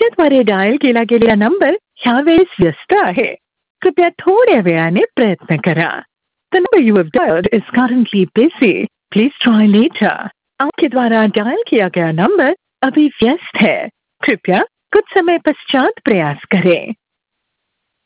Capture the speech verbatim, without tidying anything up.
तुमच्याद्वारे dial केला गेलेला number ह्यावेळेस व्यस्त आहे. कृपया थोड्या वेळाने प्रयत्न करा. The number you have dialed is currently busy. Please try later. आपके द्वारा डायल किया गया नंबर अभी व्यस्त है. कृपया कुछ समय पश्चात प्रयास करें.